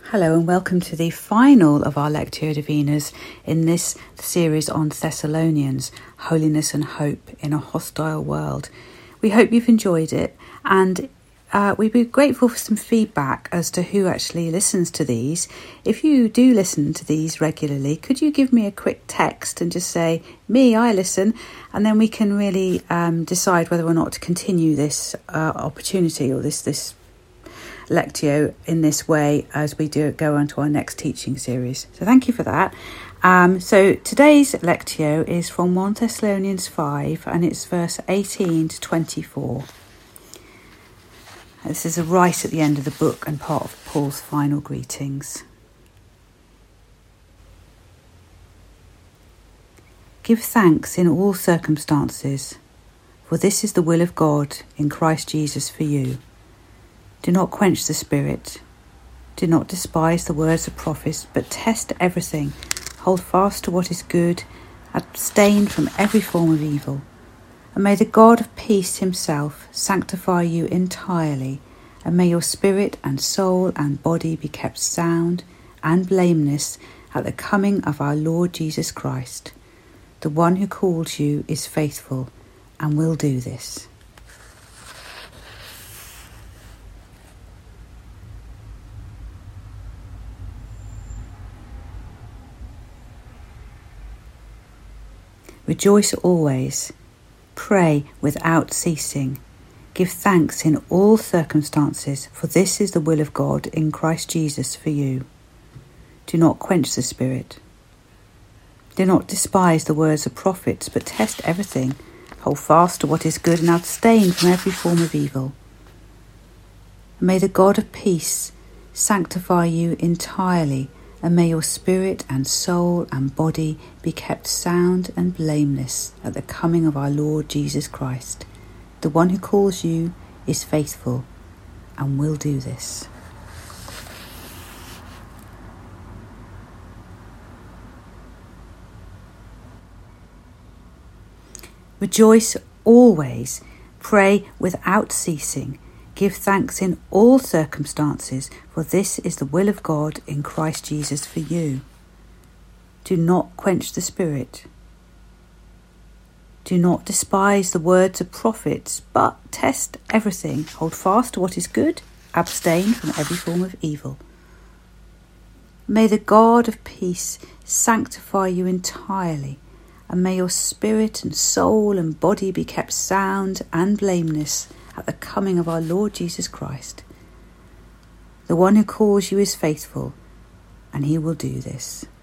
Hello and welcome to the final of our Lectio Divinas in this series on Thessalonians, Holiness and Hope in a Hostile World. We hope you've enjoyed it, and we'd be grateful for some feedback as to who actually listens to these. If you do listen to these regularly, could you give me a quick text and just say, me, I listen, and then we can really decide whether or not to continue this opportunity or this Lectio in this way as we go on to our next teaching series. So thank you for that. So today's Lectio is from 1 Thessalonians 5 and it's verse 18 to 24. This is right at the end of the book and part of Paul's final greetings. Give thanks in all circumstances, for this is the will of God in Christ Jesus for you. Do not quench the Spirit. Do not despise the words of prophets, but test everything. Hold fast to what is good. Abstain from every form of evil. And may the God of peace himself sanctify you entirely, and may your spirit and soul and body be kept sound and blameless at the coming of our Lord Jesus Christ. The one who called you is faithful and will do this. Rejoice always, pray without ceasing, give thanks in all circumstances, for this is the will of God in Christ Jesus for you. Do not quench the Spirit. Do not despise the words of prophets, but test everything. Hold fast to what is good and abstain from every form of evil. And may the God of peace sanctify you entirely, and may your spirit and soul and body be kept sound and blameless at the coming of our Lord Jesus Christ. The one who calls you is faithful and will do this. Rejoice always, pray without ceasing. Give thanks in all circumstances, for this is the will of God in Christ Jesus for you. Do not quench the Spirit. Do not despise the words of prophets, but test everything. Hold fast to what is good. Abstain from every form of evil. May the God of peace sanctify you entirely, and may your spirit and soul and body be kept sound and blameless at the coming of our Lord Jesus Christ. The one who calls you is faithful, and he will do this.